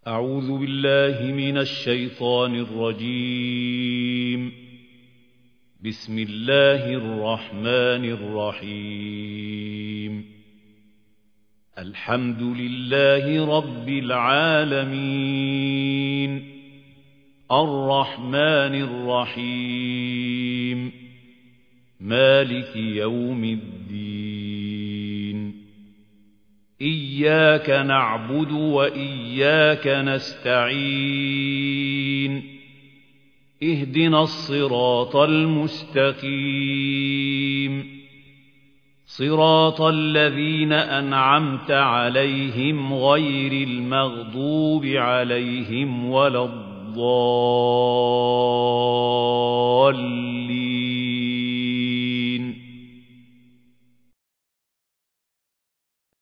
أعوذ بالله من الشيطان الرجيم. بسم الله الرحمن الرحيم. الحمد لله رب العالمين، الرحمن الرحيم، مالك يوم الدين. إياك نعبد وإياك نستعين. اهدنا الصراط المستقيم، صراط الذين أنعمت عليهم غير المغضوب عليهم ولا الضالين.